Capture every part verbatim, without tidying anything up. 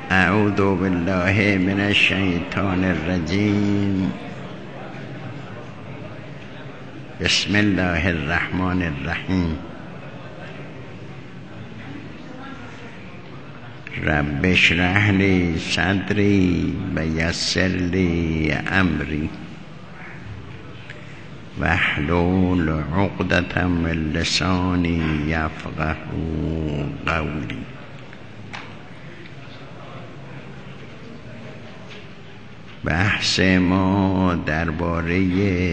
اعوذ بالله من الشیطان الرجیم. بسم الله الرحمن الرحیم. رب اشرح لی صدری و یسر لی امری واحلل عقدة من لسانی یفقهوا قولی. بحث ما درباره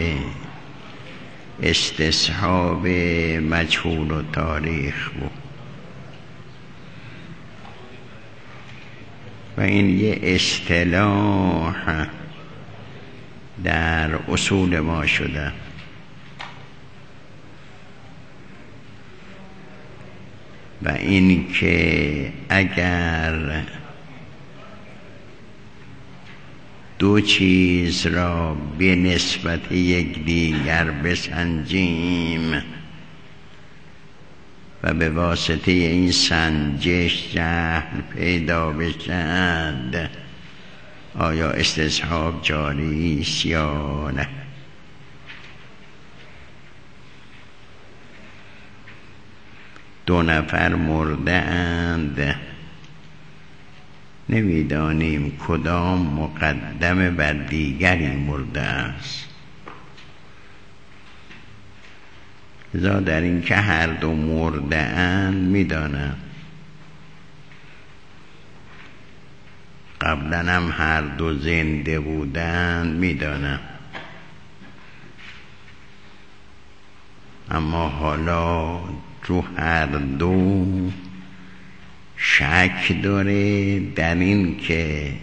استصحاب مجهول و تاریخ بود و این یه اصطلاح در اصول ما شده و این که اگر دو چیز را به نسبت یک دیگر بسنجیم و به واسطه این سنجش جهل پیدا بشد، آیا استصحاب جاری است یا نه؟ دو نفر مرده اند، نمیدانیم کدام مقدم بر دیگری مرده است. لذا در این که هر دو مرده اند میدانم قبلا هم هر دو زنده بودند میدانم، اما حالا رو هر دو شک داره در این که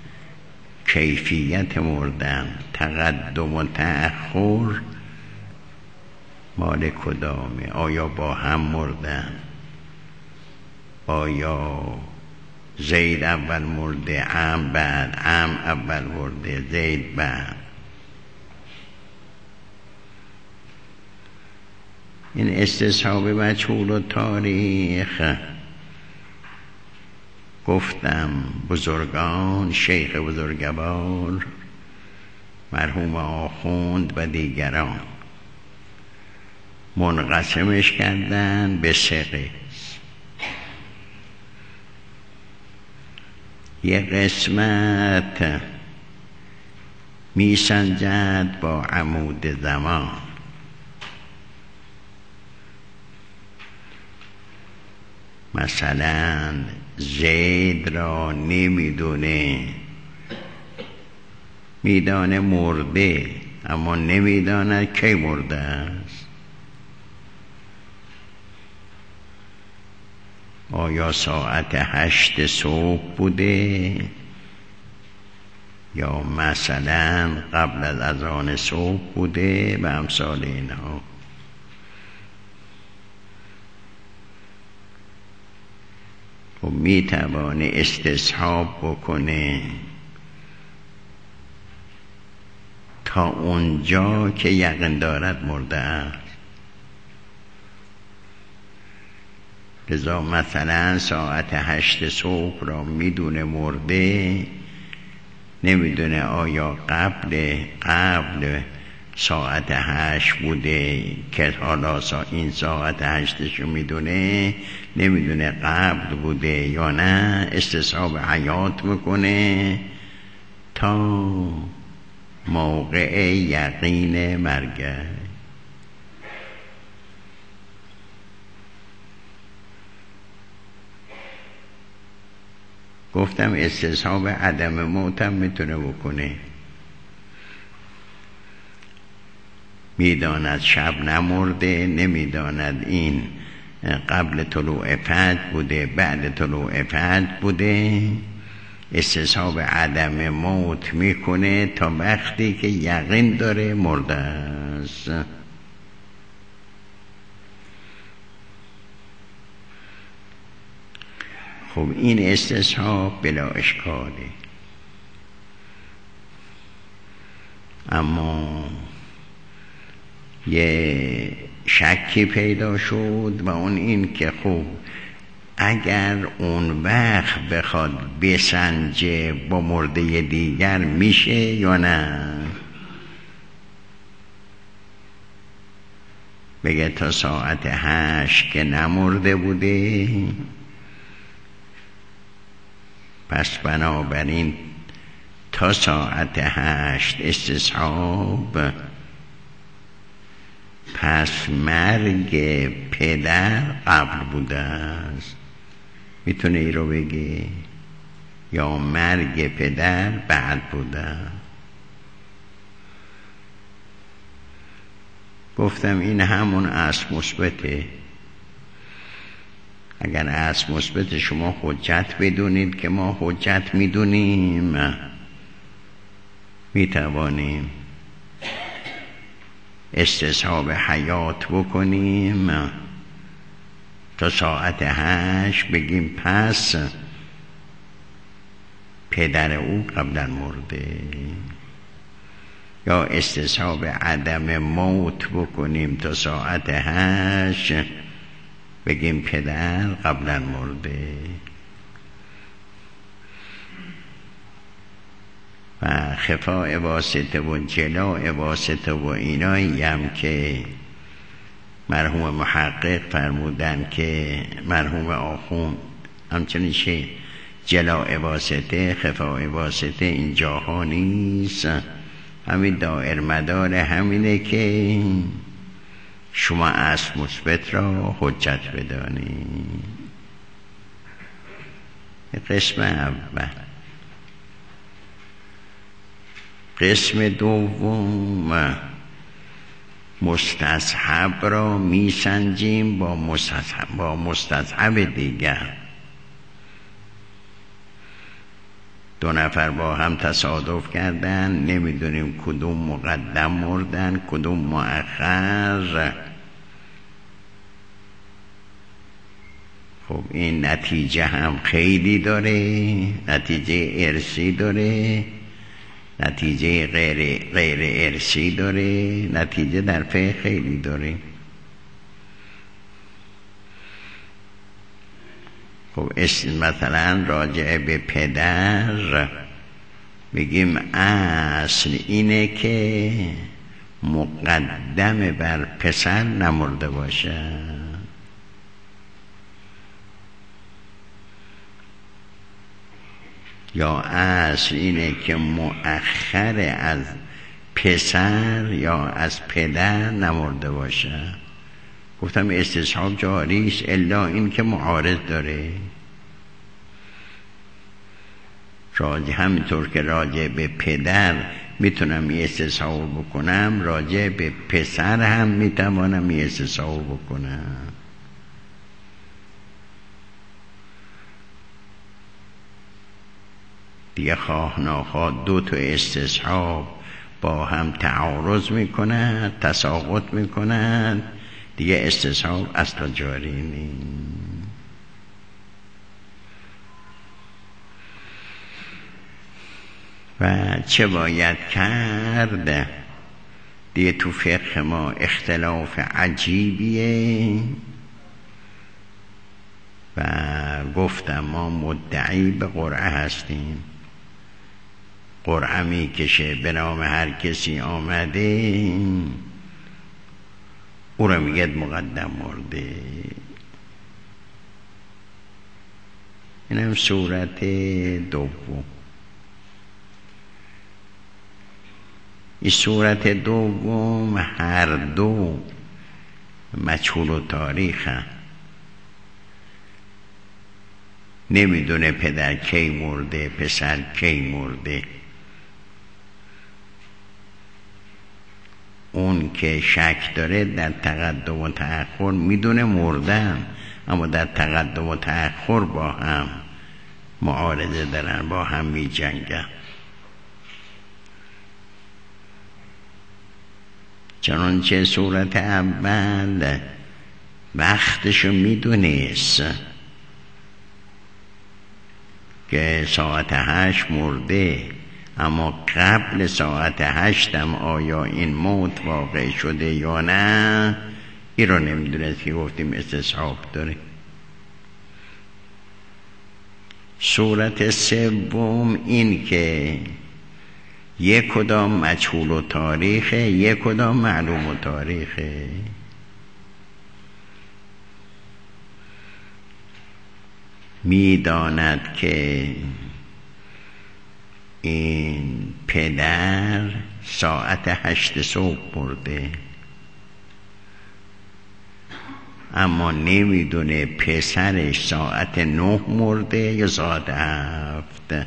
کیفیت مردن، تقدم و تأخر مال کدامه؟ آیا با هم مردن؟ آیا زید اول مرده، عم بعد، عم اول مرده، زید بعد؟ این استصحاب مجهول و تاریخ گفتم بزرگان، شیخ بزرگوار مرحوم آخوند و دیگران منقسمش کردن به سه قسم. یک قسمت میسنجد با عمود زمان، مثلا زید را نمیدونه، میدانه مرده اما نمیدانه کی مرده است. آیا ساعت هشت صبح بوده یا مثلا قبل از اذان صبح بوده و امثال اینها. و میتوانه استصحاب بکنه تا اونجا که یقین دارد مرده است. لذا مثلا ساعت هشت صبح را میدونه مرده، نمیدونه آیا قبل قبل ساعت هشت بوده که حالا این ساعت هشتشو میدونه، نمیدونه قبل بوده یا نه. استصحاب حیات میکنه تا موقع یقین مرگ. گفتم استصحاب عدم موت هم میتونه بکنه. میداند شب نمرده، نمیداند این قبل طلوع فجر بوده بعد طلوع فجر بوده، استصحاب عدم موت میکنه تا وقتی که یقین داره مرده است. خب این استصحاب بلا اشکاله، اما یه شکی پیدا شد و اون این که خب اگر اون وقت بخواد بسنجه با مرده دیگر میشه یا نه؟ بگه تا ساعت هشت که نمرده بوده، پس بنابراین تا ساعت هشت استصحاب، پس مرگ پدر قبل بوده است. میتونه ای رو بگه؟ یا مرگ پدر بعد بوده؟ گفتم این همون اصل مثبته. اگر اصل مثبت شما حجت بدونید که ما حجت میدونیم، میتوانیم استصحاب حیات بکنیم تا ساعت هشت، بگیم پس پدر او قبلا مرده، یا استصحاب عدم موت بکنیم تا ساعت هشت، بگیم پدر قبلا مرده. و خفاء واسطه و جلاء واسطه و اینایی هم که مرحوم محقق فرمودن که مرحوم آخوند همچنین شه جلاء واسطه خفاء واسطه این جاها نیست، همین دائر مدار همینه که شما اصل مثبت را حجت بدانید. قسم اول. قسم دوم، مستصحب را میسنجیم با مستصحب با مستصحب دیگر. دو نفر با هم تصادف کردن، نمیدونیم کدوم مقدم مردن کدوم مؤخر. خب این نتیجه هم خیلی داره، نتیجه ارثی داره، نتیجه غیر غیر ارثی داره، نتیجه در فقه خیلی داره. خب مثلا راجع به پدر بگیم اصل اینه که مقدم بر پسر نمرده باشه، یا اصل اینه که مؤخر از پسر یا از پدر نمرده باشه. گفتم استصحاب جاری است الا این که معارض داره. راجع همینطور که راجع به پدر میتونم یه استصحاب بکنم، راجع به پسر هم میتوانم یه استصحاب بکنم. دیگه خواه ناخواه دو تا استصحاب با هم تعارض میکنند، تساقط میکنند، دیگه استصحاب اصلا جاری نیست. و چه باید کرد؟ دیگه تو فقه ما اختلاف عجیبیه و گفتم ما مدعی به قرعه هستیم. قرعه می کشه به نام هر کسی آمده، او را میگه مقدم مرده. این هم صورت دوم. این صورت دوم هر دو مجهول و تاریخ هم. نمیدونه پدر کی مرده پسر کی مرده. اون که شک داره در تقدم و تأخر میدونه مردن، اما در تقدم و تأخر با هم معارضه دارن، با هم می جنگن. چنانچه صورت اول وقتشو میدونست که ساعت هشت مرده، اما قبل ساعت هشتم آیا این موت واقع شده یا نه، این رو نمیدونست که گفتیم استصحاب داره. صورت سوم این که یک کدام مجهول و تاریخه، یک کدام معلوم و تاریخه. میداند که این پدر ساعت هشت صبح مرده، اما نمیدونه پسرش ساعت نه مرده یا ساعت هفت.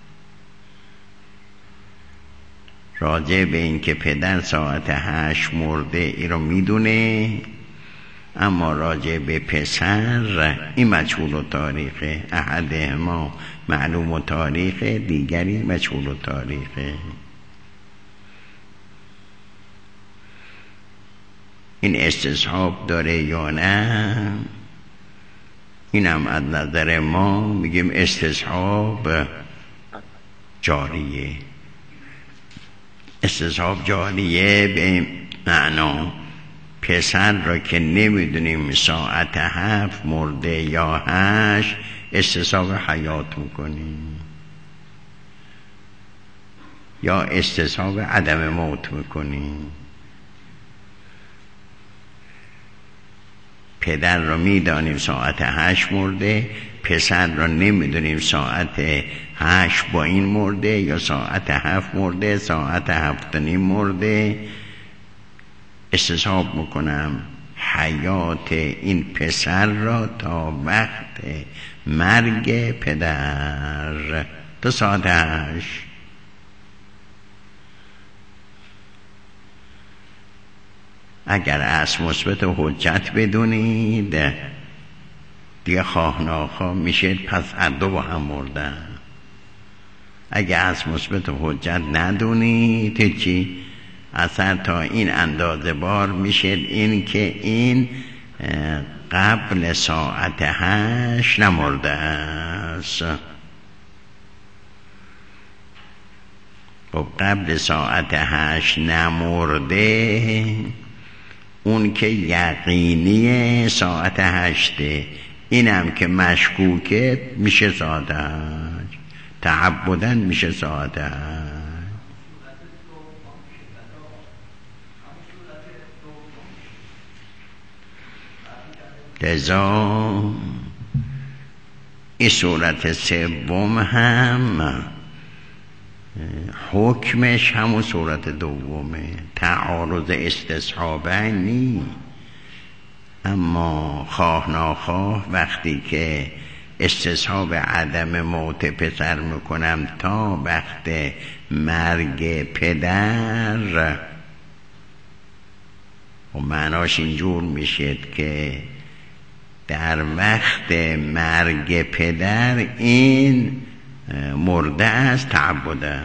راجع به این که پدر ساعت هشت مرده ای رو میدونه، اما راجع به پسر این مجهول و تاریخه. احدهما معلوم و تاریخه، دیگری مجهول و تاریخه. این استصحاب داره یا نه؟ اینم از نظر ما میگیم استصحاب جاریه. استصحاب جاریه به معنا پسر را که نمیدونیم ساعت هفت مرده یا هشت، استصحاب حیات میکنیم یا استصحاب عدم موت میکنیم. پدر را میدانیم ساعت هشت مرده، پسر را نمیدونیم ساعت هشت با این مرده یا ساعت هفت مرده، ساعت هفت نیم مرده. استصحاب میکنم حیات این پسر را تا وقت مرگ پدر، تا ساعت هشت. اگر اصل مثبت و حجت بدونید دیگه خواه ناخواه میشه پس هر دو با هم مردن. اگر اصل مثبت و حجت ندونید چی اثر تا این اندازه بار میشه این که این قبل ساعت هشت نمرده است. خب قبل ساعت هشت نمرده، اون که یقینی ساعت هشته، اینم که مشکوکه میشه ساعت هشت، تعبدن میشه ساعت هشت. لذا این صورت سوم هم حکمش همون صورت دومه، تعارض استصحابه نی. اما خواه ناخواه وقتی که استصحاب عدم موت پسر میکنم تا وقت مرگ پدر، و معناش اینجور میشه که در وقت مرگ پدر این مرده است تعبده،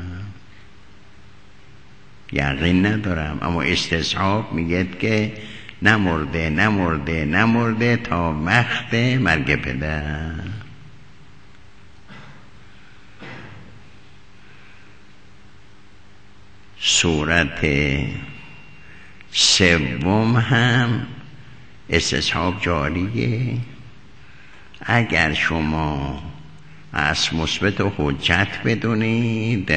یقین ندارم، اما استصحاب میگه که نمرده نمرده نمرده تا وقت مرگ پدر. صورت سوم هم استصحاب جاریه. اگر شما اصل مثبت و حجت بدونید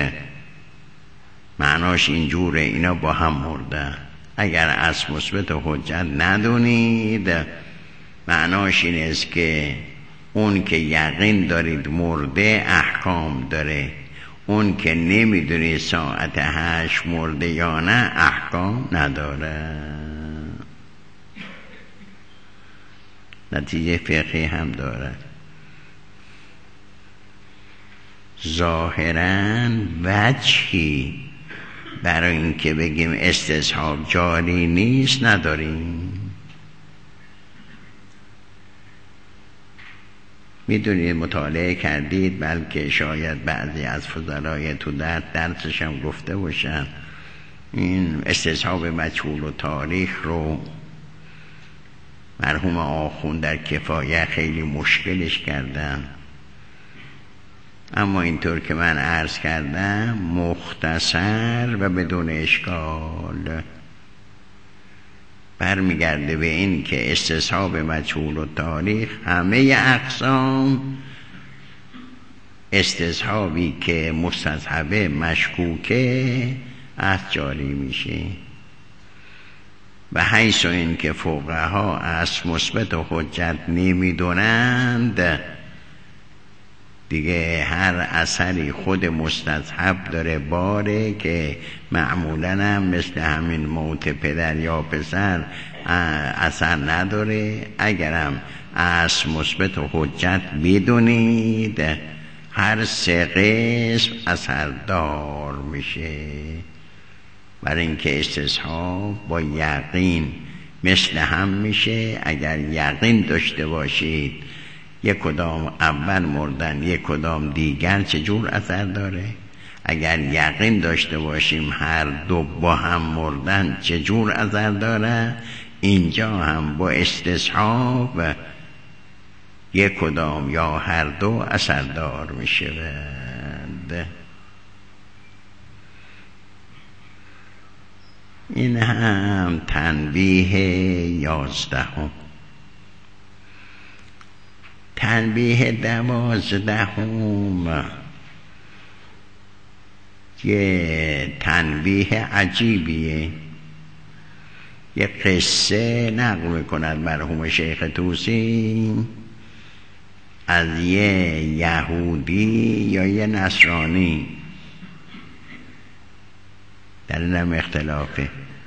معناش اینجوره اینا با هم مرده. اگر اصل مثبت و حجت ندونید معناش این است که اون که یقین دارید مرده احکام داره، اون که نمیدونید ساعت هشت مرده یا نه احکام نداره. نتیجه فقهی هم داره. ظاهراً وجهی برای اینکه بگیم استصحاب جاری نیست نداریم. میدونید مطالعه کردید، بلکه شاید بعضی از فضلای تو در درسش هم گفته باشن، این استصحاب مجهول و تاریخ رو مرحوم آخوند در کفایه خیلی مشکلش کردن. اما اینطور که من عرض کردم مختصر و بدون اشکال برمیگرده به این که استصحاب مجهول و تاریخ همه اقسام استصحابی که مستصحبه مشکوکه از جاری میشه. و حیث این که فقها از مثبت و حجت نمیدونند، دیگه هر اثری خود مستصحب داره باره که معمولاً هم مثل همین موت پدر یا پسر اثر نداره. اگرم از مثبت و حجت بدونید هر سه قسم اثردار میشه. برای اینکه استصحاب با یقین مثل هم میشه. اگر یقین داشته باشید یک کدام اول مردن یک کدام دیگر چجور اثر داره، اگر یقین داشته باشیم هر دو با هم مردن چجور اثر داره، اینجا هم با استصحاب یک کدام یا هر دو اثردار میشه. این هم تنبیه یازدهم. تنبیه دوازدهم یه تنبیه عجیبیه. یه قصه نقل میکند مرحوم شیخ طوسی از یه یهودی یا یه نصرانی، در این هم اختلافه،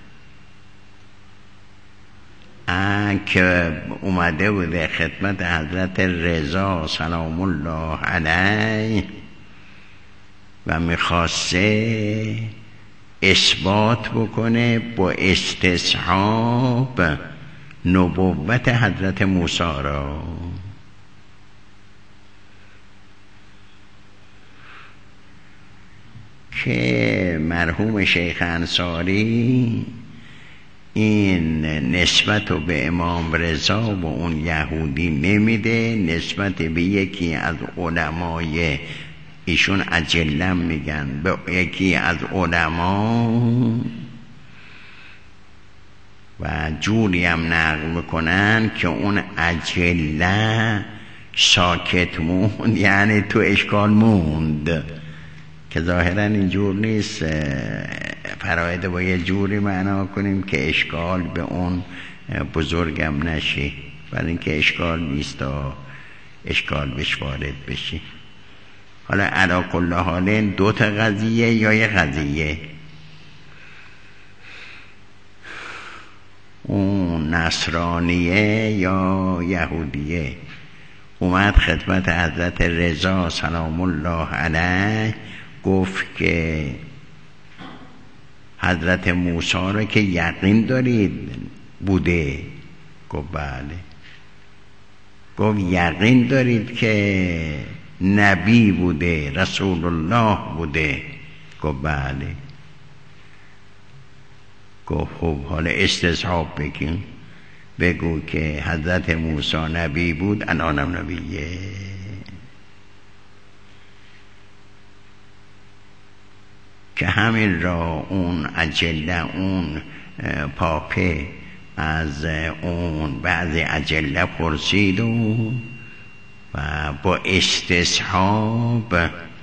که اومده بوده خدمت حضرت رضا سلام الله علیه و میخواسته اثبات بکنه با استصحاب نبوت حضرت موسی را. که مرحوم شیخ انصاری این نسبت رو به امام رضا و اون یهودی نمیده، نسبت به یکی از علمای ایشون اجلم میگن، به یکی از علما و جوری هم نقل میکنن که اون اجله ساکت موند، یعنی تو اشکال موند، که ظاهرا اینجور نیست. فراید با یه جوری معنا کنیم که اشکال به اون بزرگم نشه، برای اینکه اشکال نیست تا اشکال بهش وارد بشه. حالا علی کل حال دو تا قضیه یا یه قضیه، اون نصرانیه یا یهودیه اومد خدمت حضرت رضا سلام الله علیه، گفت که حضرت موسی رو که یقین دارید بوده؟ گفت بله. گفت یقین دارید که نبی بوده، رسول الله بوده؟ گفت بله. گفت خب حالا استصحاب بکن، بگو که حضرت موسی نبی بود، الانم نبیه. که همین را اون اجله، اون پاپه از اون بعضی اجله پرسید و و با استصحاب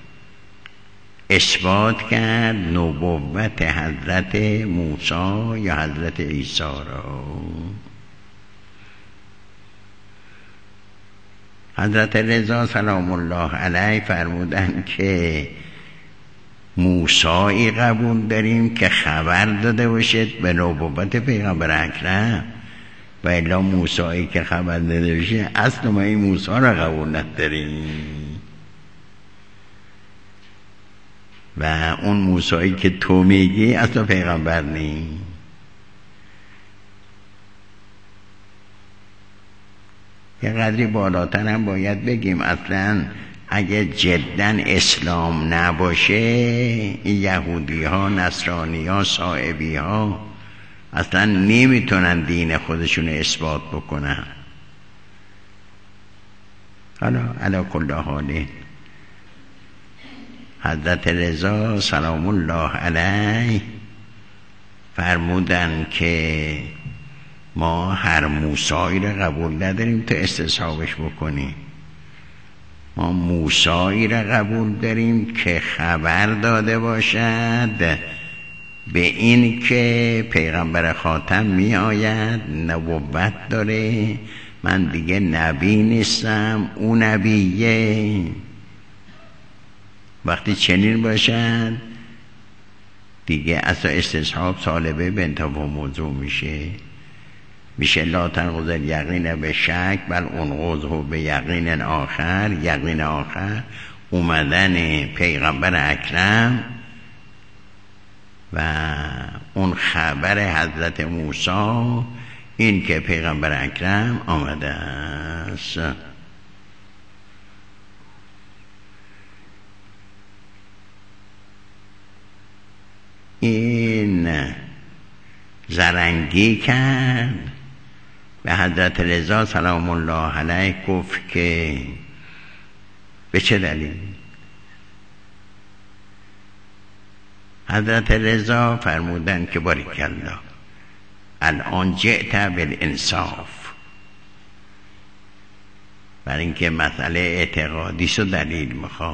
اثبات کرد نبوت حضرت موسی یا حضرت عیسی را. حضرت رضا سلام الله علیه فرمودن که موسی قبول داریم که خبر داده باشد به نبوت پیغمبر اکرم، و الا موسی که خبر داده باشه اصلا ما این موسی را قبول نداریم. و اون موسی که تو میگی اصلا پیغمبر نی. یه قدری بالاتر هم باید بگیم اصلا اگه جدن اسلام نباشه یهودی ها، نصرانی ها، صائبی ها اصلا نمیتونن دین خودشون اثبات بکنن. حالا علی کل حال حضرت رضا سلام الله علیه فرمودن که ما هر موسی را قبول نداریم تا استصحابش بکنیم. ما موسایی را قبول داریم که خبر داده باشد به این که پیغمبر خاتم می آید، نبوت داره، من دیگه نبی نیستم، او نبیه. وقتی چنین باشد دیگه اصلا استصحاب طالبه به انتفاع موضوع میشه میشه لا تنقض الیقین به شک بل انقضه به یقین آخر. یقین آخر اومدن پیغمبر اکرم و اون خبر حضرت موسی، این که پیغمبر اکرم آمده است. این زرنگی کرد به حضرت رضا سلام الله علیه، گفت که به چه دلیل؟ حضرت رضا فرمودن که باریکالله الان جئت بالانصاف، برای اینکه مسئله اعتقادی شو دلیل میخواد.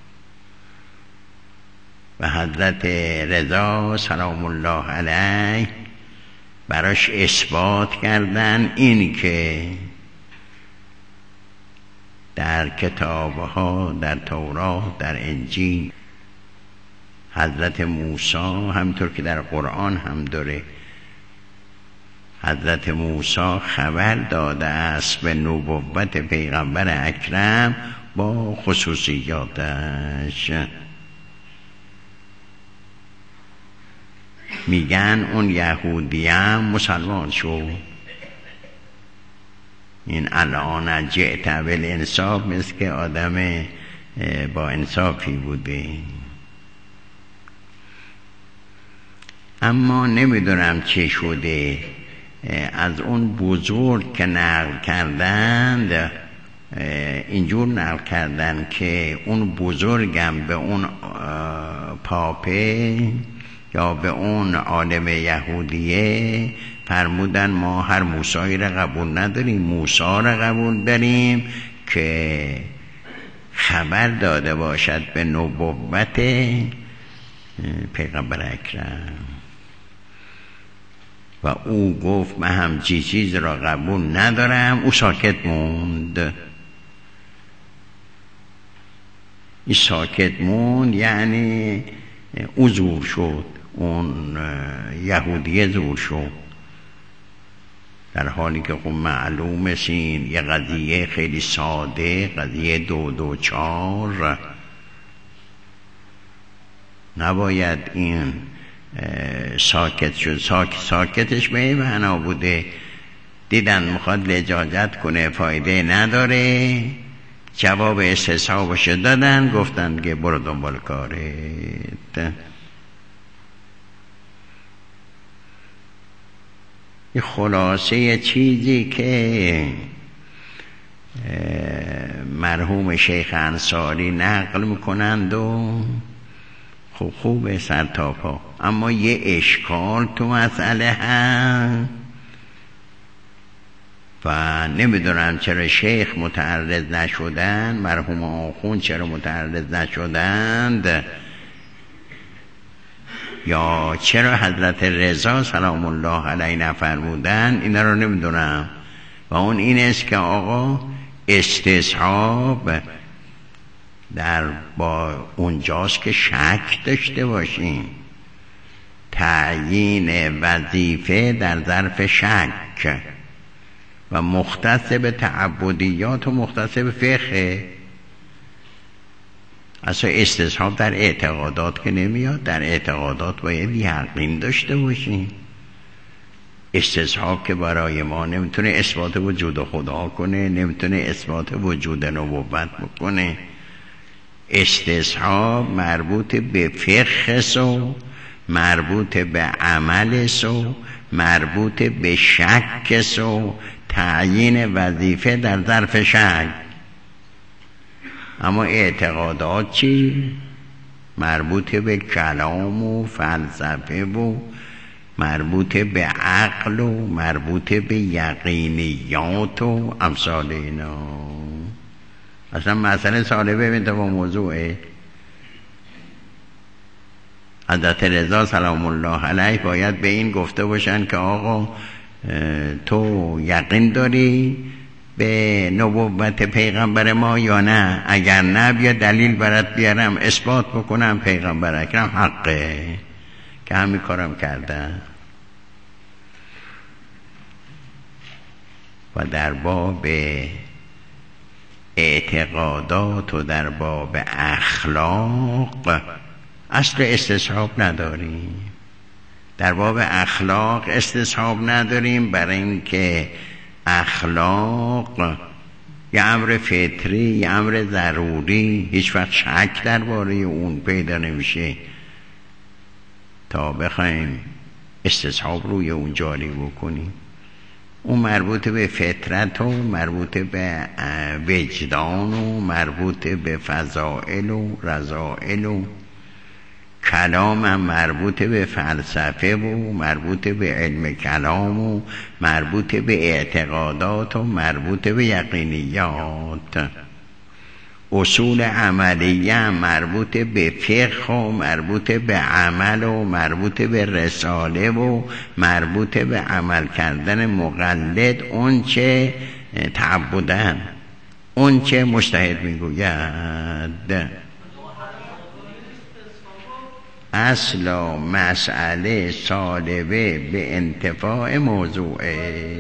و حضرت رضا سلام الله علیه براش اثبات کردن این که در کتابها، در تورات، در انجیل حضرت موسی همطور که در قرآن هم داره، حضرت موسی خبر داده است به نبوت پیغمبر اکرم با خصوصیاتش. میگن اون یهودی هم مسلمان شد. این الان جئت بالانصاف مثل که آدم با انصافی بوده. اما نمیدونم چه شده از اون بزرگ که نقل کردند اینجور نقل کردن که اون بزرگم به اون پاپه یا به اون عالم یهودیه فرمودن ما هر موسایی را قبول نداریم، موسی را قبول داریم که خبر داده باشد به نبوت پیغمبر اکرم. و او گفت من همچی چیز را قبول ندارم. او ساکت موند. این ساکت موند یعنی او زور شد، اون یهودیه زور شد، در حالی که خب معلومه این یه قضیه خیلی ساده، قضیه دو دو چار نباید این ساکت شد. ساک ساکتش به این معنا بوده دیدن میخواد لجاجت کنه، فایده نداره، جواب استصحابش دادن، گفتن که برو دنبال کارت. این خلاصه چیزی که مرحوم شیخ انصاری نقل میکنند و خوب خوبه سر تا پا. اما یه اشکال تو مسئله هست و نمیدونم چرا شیخ متعرض نشدن، مرحوم آخوند چرا متعرض نشدند، یا چرا حضرت رضا سلام الله علیه نفرمودن، اینا رو نمیدونم. و اون این است که آقا استصحاب در با اونجاست که شک داشته باشیم، تعیین وظیفه در ظرف شک و مختص به تعبدیات و مختص به فقه. اصلا استصحاب در اعتقادات که نمیاد، در اعتقادات باید یقین داشته باشیم. استصحاب که برای ما نمیتونه اثبات وجود خدا کنه، نمیتونه اثبات وجود نبوت بکنه. استصحاب مربوط به فقه سو، مربوط به عمل سو، مربوط به شک سو، تعیین وظیفه در ظرف شک. اما اعتقادات چی؟ مربوط به کلام و فلسفه و مربوط به عقل و مربوط به یقینیات و امثال اینا. اصلا مسئله سالبه ببین تا با موضوعه. حضرت رضا سلام الله علیه باید به این گفته باشن که آقا تو یقین داری به نبوت پیغمبر ما یا نه؟ اگر نه بیا دلیل برات بیارم اثبات بکنم پیغمبر اکرم حقه، که همین کارم کردن. و در باب اعتقادات و در باب اخلاق اصل استصحاب نداریم. در باب اخلاق استصحاب نداریم، برای اینکه اخلاق یه امر فطری، یه امر ضروری، هیچ وقت شک درباره اون پیدا نمیشه تا بخوایم استصحاب روی اون جاری بکنیم. اون مربوط به فطرت و مربوط به وجدان و مربوط به فضائل و رذائل و کلام هم مربوط به فلسفه و مربوط به علم کلام و مربوط به اعتقادات و مربوط به یقینیات. اصول عملیه هم مربوط به فقه و مربوط به عمل و مربوط به رساله و مربوط به عمل کردن مقلد، اون چه تعبدن، اون چه مجتهد میگوید. اصل و مسئله سالبه به انتفاع موضوعه.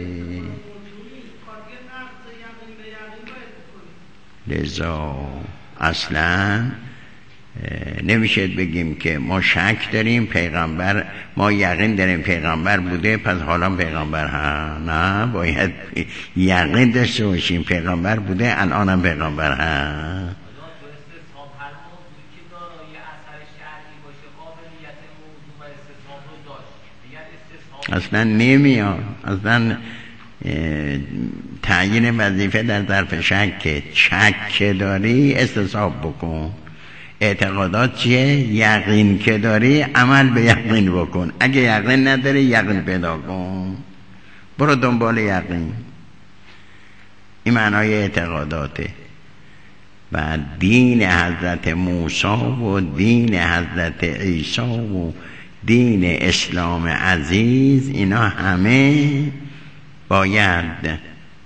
لذا اصلا نمیشه بگیم که ما شک داریم پیغمبر، ما یقین داریم پیغمبر بوده پس حالا پیغمبر ها. نه، باید یقین داشته باشیم پیغمبر بوده الانم پیغمبر ها. اصلا نمیاد. اصلا تعیین وظیفه در ظرف شک. شک داری استصحاب بکن. اعتقادات چیه؟ یقین که داری عمل به یقین بکن. اگه یقین نداری یقین پیدا کن، برو دنبال یقین. این معنای اعتقاداته. و دین حضرت موسی و دین حضرت عیسی و دین اسلام عزیز، اینا همه باید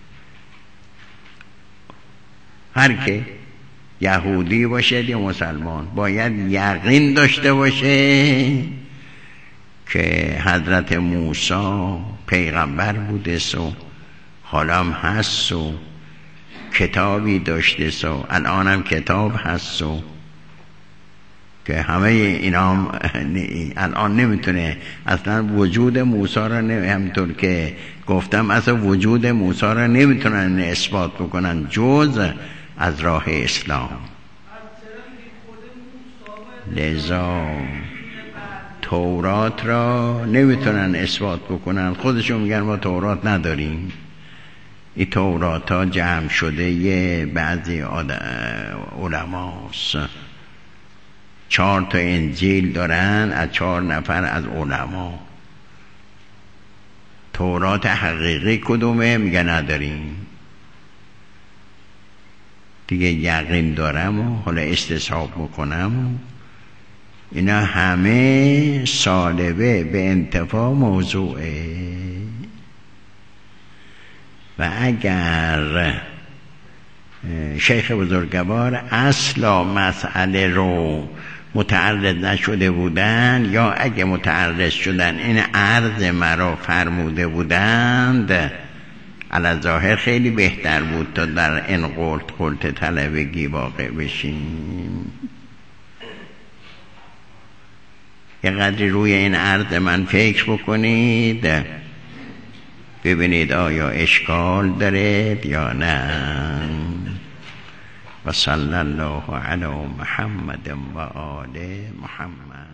هر که یهودی باشه یا مسلمان باید یقین داشته باشه که حضرت موسی پیغمبر بوده سو حالا هم هست و کتابی داشته سو الان هم کتاب هست سو که همه اینا هم الان نمیتونه اصلا وجود موسی را نمی... همینطور که گفتم اصلا وجود موسی را نمیتونن اثبات بکنن جز از راه اسلام. لذا تورات را نمیتونن اثبات بکنن، خودشون میگن ما تورات نداریم. این تورات ها جمع شده یه بعضی علماست، چهار تا انجیل دارن از چهار نفر از علما. تورات حقیقی کدومه؟ میگه نداریم. دیگه یقین دارم و حالا استصحاب میکنم و اینا همه سالبه به انتفاع موضوعه. و اگر شیخ بزرگوار اصلا مسئله رو متعرض نشده بودن یا اگه متعرض شدن این عرض مرا فرموده بودند، علی ظاهر خیلی بهتر بود تا در این قلت قلت طلبگی واقع بشیم. یه قدری روی این عرض من فکر بکنید، ببینید آیا اشکال داره یا نه. و صلی الله علی محمد و آل محمد.